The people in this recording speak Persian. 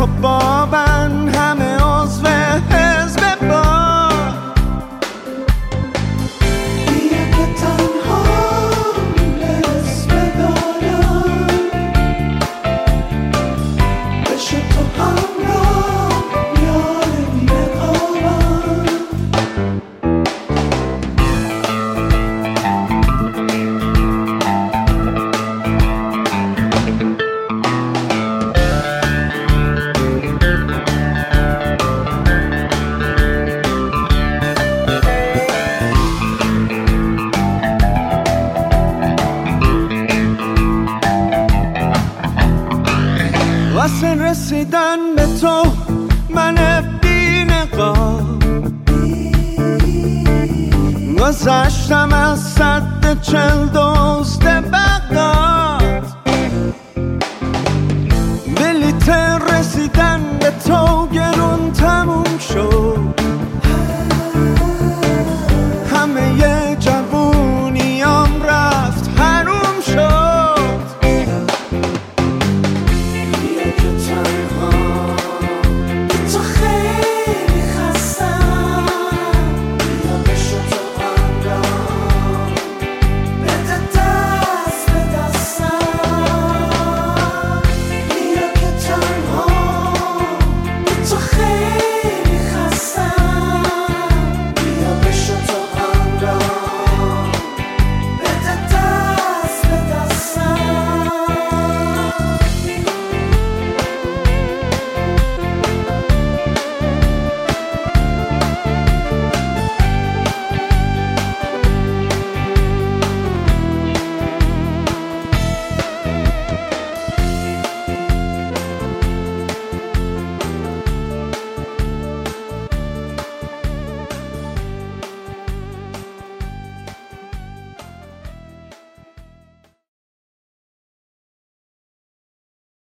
تو با من همه عضو حزب با بیا که تنها اسم دارم بشه تو همراه یار بی‌نقابم واسه رسیدن به تو من بی‌نقاب گذشتم از سد 40 دزد بغداد بلیت رسیدن به تو گرون تموم شد